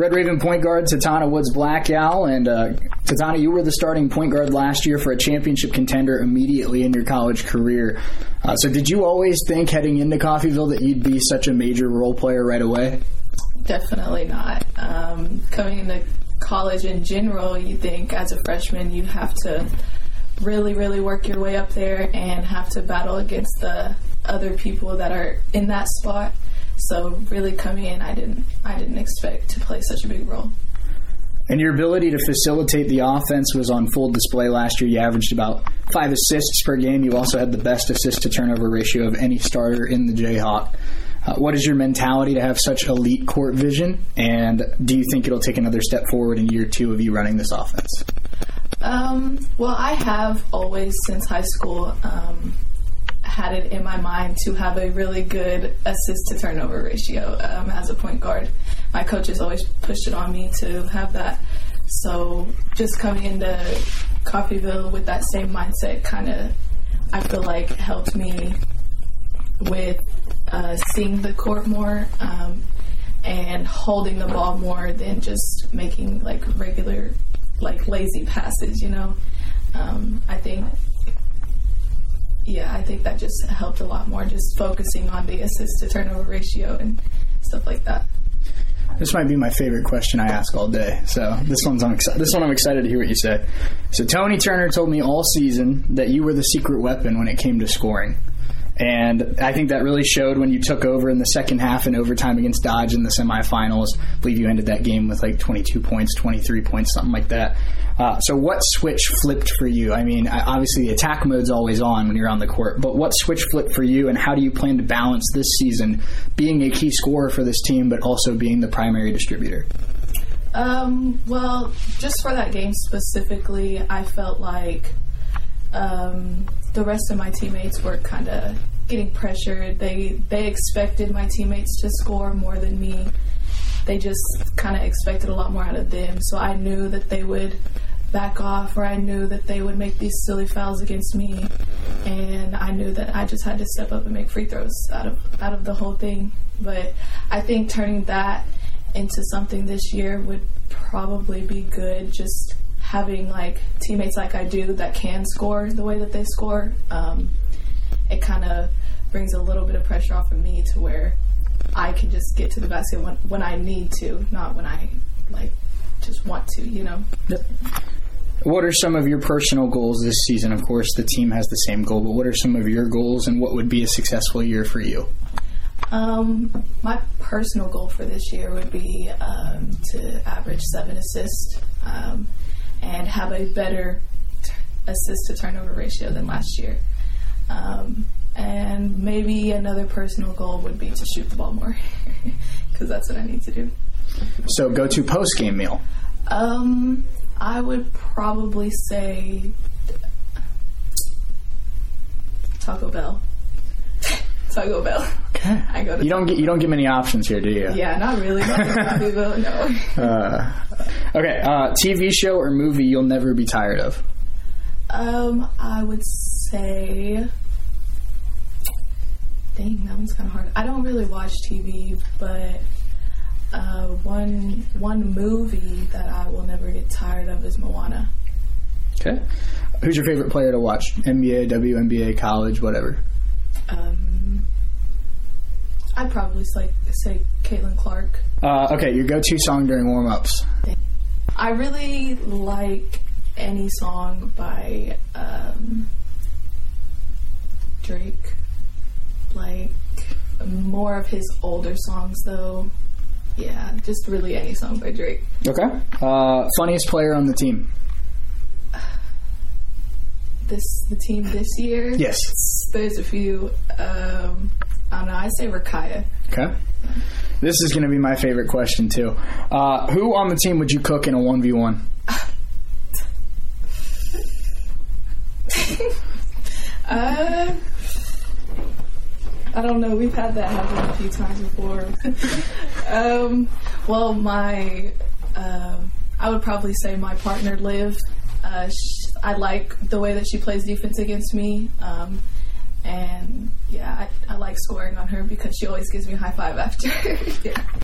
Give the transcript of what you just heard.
Red Raven point guard Tatana Woods Blackowl, and Tatana, you were the starting point guard last year for a championship contender immediately in your college career. So did you always think heading into Coffeyville that you'd be such a major role player right away? Definitely not. Coming into college in general, you think as a freshman you have to really, really work your way up there and have to battle against the other people that are in that spot. So really coming in, I didn't expect to play such a big role. And your ability to facilitate the offense was on full display last year. You averaged about 5 assists per game. You also had the best assist-to-turnover ratio of any starter in the Jayhawk. What is your mentality to have such elite court vision? And do you think it'll take another step forward in year 2 of you running this offense? Well, I have always, since high school, had it in my mind to have a really good assist-to-turnover ratio as a point guard. My coaches always pushed it on me to have that. So just coming into Coffeyville with that same mindset kind of, I feel like, helped me with seeing the court more and holding the ball more than just making like regular, like lazy passes, you know. I think that just helped a lot more, just focusing on the assist-to-turnover ratio and stuff like that. This might be my favorite question I ask all day. So this one I'm excited to hear what you say. So Tony Turner told me all season that you were the secret weapon when it came to scoring. And I think that really showed when you took over in the second half in overtime against Dodge in the semifinals. I believe you ended that game with like 22 points, 23 points, something like that. So what switch flipped for you? I mean, obviously the attack mode's always on when you're on the court, but what switch flipped for you, and how do you plan to balance this season being a key scorer for this team but also being the primary distributor? Well, just for that game specifically, I felt like the rest of my teammates were kind of getting pressured. They expected my teammates to score more than me. They just kind of expected a lot more out of them. So I knew that they would back off, or I knew that they would make these silly fouls against me, and I knew that I just had to step up and make free throws out of the whole thing. But I think turning that into something this year would probably be good, just having like teammates like I do that can score the way that they score. It kind of brings a little bit of pressure off of me to where I can just get to the basket when I need to, not when I like just want to, you know. What are some of your personal goals this season? Of course, the team has the same goal, but what are some of your goals, and what would be a successful year for you? My personal goal for this year would be to average 7 assists and have a better assist-to-turnover ratio than last year. And maybe another personal goal would be to shoot the ball more, because that's what I need to do. So go-to post-game meal? I would probably say Taco Bell. Taco Bell. Okay. I go to you don't get many options here, do you? Yeah, not really. No. Okay. TV show or movie you'll never be tired of? I would say, dang, that one's kind of hard. I don't really watch TV, but one movie that I will never get tired of is Moana. Okay. Who's your favorite player to watch? NBA, WNBA, college, whatever. I'd probably say Caitlin Clark. Okay, your go-to song during warm-ups? I really like any song by Drake. Like, more of his older songs, though. Yeah, just really any song by Drake. Okay. Funniest player on the team? The team this year? Yes. There's a few. I don't know. I'd say Rakaya. Okay. This is going to be my favorite question, too. Who on the team would you cook in a 1v1? I don't know. We've had that happen a few times before. Well, I would probably say my partner, Liv. I like the way that she plays defense against me. And, yeah, I like scoring on her because she always gives me a high five after. Yeah.